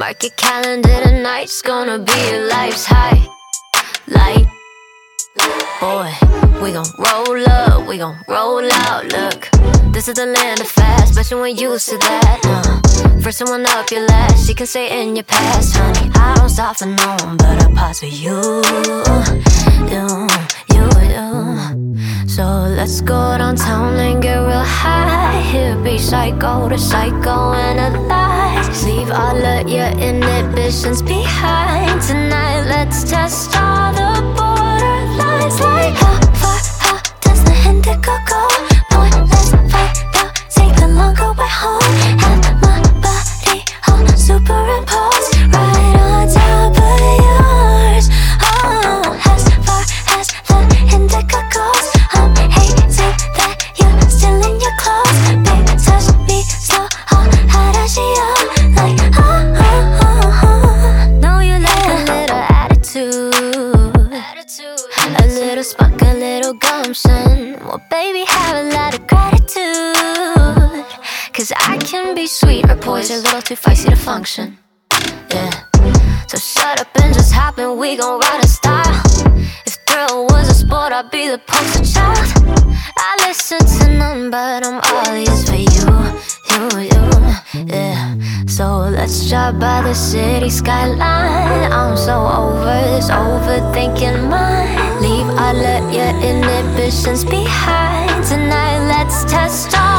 Mark your calendar, tonight's gonna be your life's high. Light, boy, we gon' roll up, we gon' roll out. Look, this is the land of fast, bet you ain't used to that. First someone up your last, you can stay in your past, honey. I don't stop for no one, but I pause for you. So let's go downtown and get real high. Here be psycho to psychoanalyze. Leave all of your inhibitions behind. Tonight let's test all the borderlines. Like how does the indigo go? Boy, let's fight out, take the longer way home. Have my body all superimposed right on top of yours. Oh, as far as the indigo goes, I'm hating that you're still in your clothes. Babe, touch me slow, how does she like, know you like a little attitude, a little spunk, a little gumption. Well, baby, have a lot of gratitude, cause I can be sweet or poison, a little too feisty to function. Yeah, so shut up and just hop in, we gon' ride in style. If thrill was a sport, I'd be the poster child. I listen to none, but I'm all ears for you, yeah. So let's drive by the city skyline. I'm so over this overthinking mind. Leave all of your inhibitions behind. Tonight let's test all